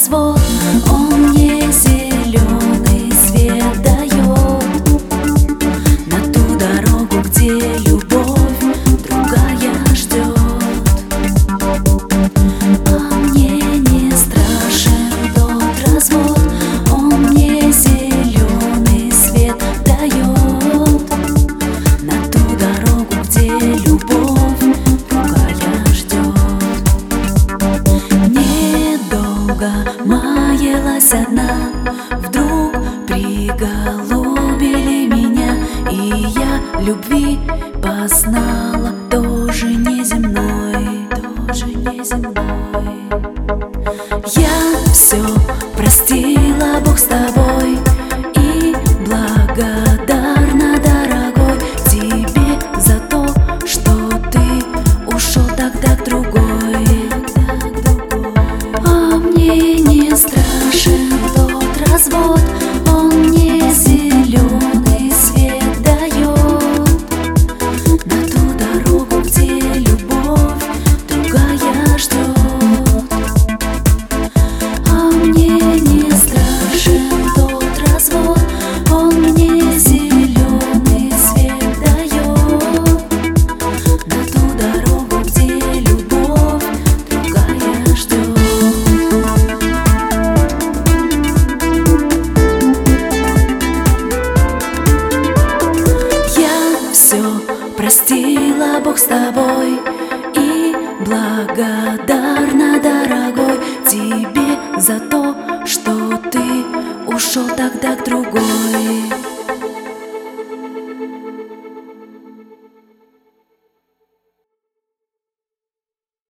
развод, он мне зеленый свет дает на ту дорогу, где любовь другая ждет. А мне не страшен тот развод, он мне зеленый свет дает на ту дорогу, где любовь другая ждет. Недолго маялась одна, вдруг приголубили меня, и я любви познала, тоже неземной, тоже неземной. Я все простила, Бог с тобой, и благодарна, дорогой, тебе за то, что ты ушел тогда к другой. А мне не страшен тот развод, он мне зеленый свет дает на ту дорогу, где любовь другая ждет. А мне не страшен тот развод, он мне зеленый свет дает на ту дорогу, где любовь другая ждет. Я все простила, Бог с тобой, и благодарна, дорогой, тебе за то, что ты ушел тогда к другой.